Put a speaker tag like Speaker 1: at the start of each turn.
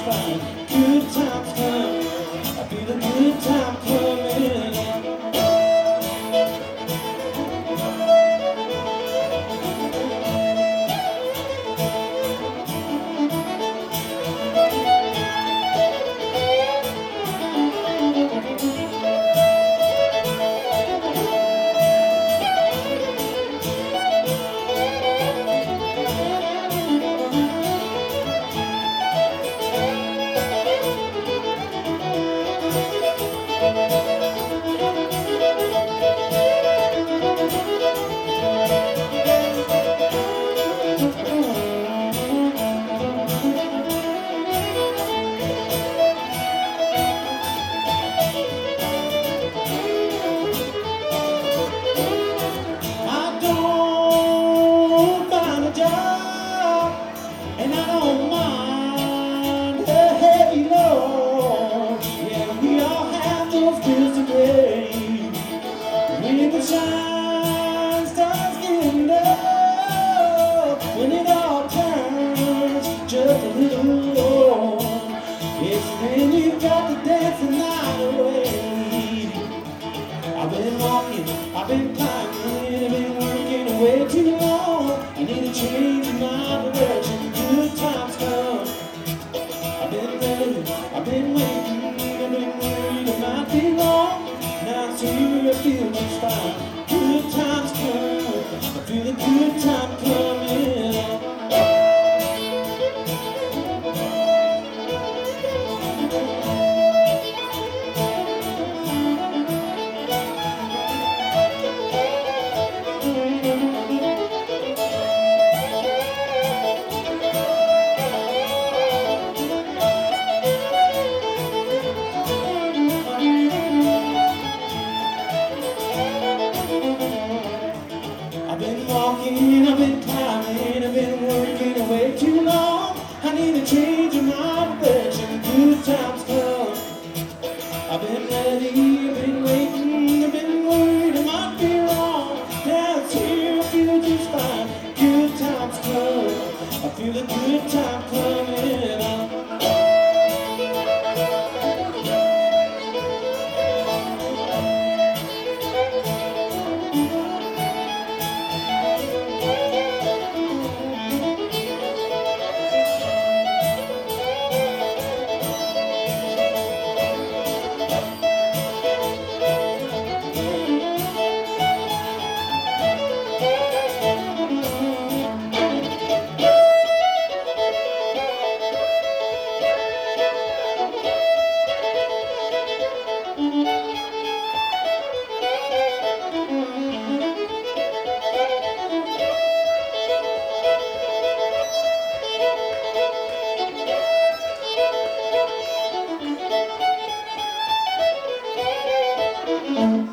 Speaker 1: fine. Good times come, I feel a good time coming. And I don't mind a heavy load. Yeah, we all have those bills to pay. When the shine starts getting low, when it all turns just a little low, it's then you've got to dance the night away. I've been walking, I've been climbing, I've been working way too long. I need a change in my direction. Good times come. I've been ready, I've been waiting, I've been worried it might be long. Now it's here, I feel just fine. Good times come, I feel a good time coming. I've been walking, I've been climbing, I've been working way too long. I need a change in my direction. Good times come. I've been ready, I've been waiting, I've been worried it might be wrong. Now it's here, I feel just fine. Good times come. I feel a good time coming on. Mm-hmm.